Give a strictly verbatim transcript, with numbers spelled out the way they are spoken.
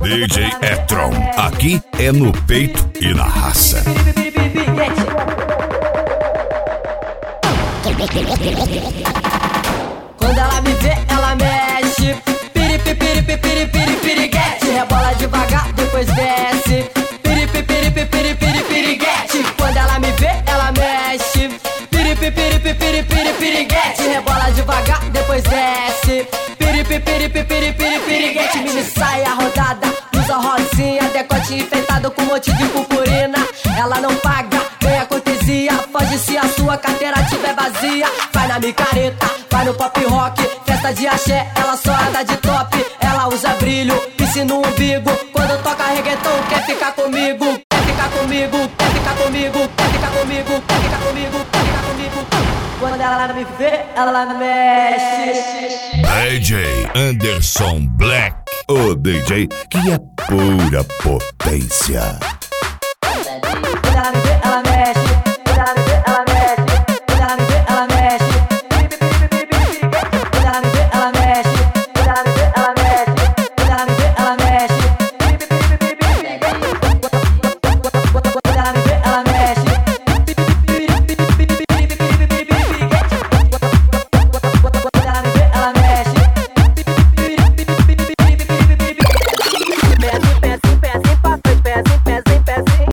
D J Etron, aqui é no peito e na raça. Quando ela me vê, ela mexe. Piripi, piripi, piripi, piripi, piriguete. Rebola devagar, depois desce. Piripi, piripi, piripi, piripi, piriguete. Quando ela me vê, ela mexe. Piripi, piripi, piripi, piripi, piriguete. Rebola devagar, depois desce. Piripi, piripi, piripi, piripi, piriguete. Mini saia rodada, usa rosinha, decote enfeitado com um monte de purpurina. Ela não paga, ganha cortesia. Foge se a sua carteira tiver vazia. Vai na micareta, vai no pop rock. Festa de axé, ela só anda de top. Ela usa brilho, piercing no umbigo. Quando toca reggaeton, quer ficar comigo. Quer ficar comigo, quer ficar comigo. Quer ficar comigo, quer ficar comigo. Quer ficar comigo. Quando ela me vê, ela mexe. D J Anderson Black, o D J que é pura potência. Quando ela me vê, ela mexe.